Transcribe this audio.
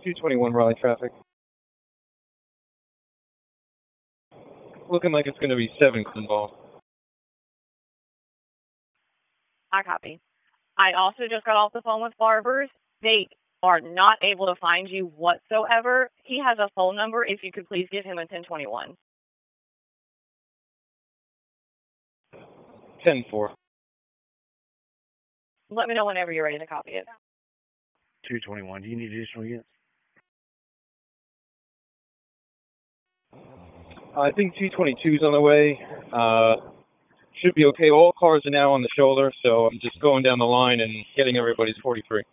221 Raleigh traffic. Looking like it's going to be 7 involved. I copy. I also just got off the phone with Barbers. They are not able to find you whatsoever. He has a phone number. If you could please give him a 1021. 10-4. Let me know whenever you're ready to copy it. 221. Do you need additional units? I think 222 is on the way. Should be okay. All cars are now on the shoulder, so I'm just going down the line and getting everybody's 43.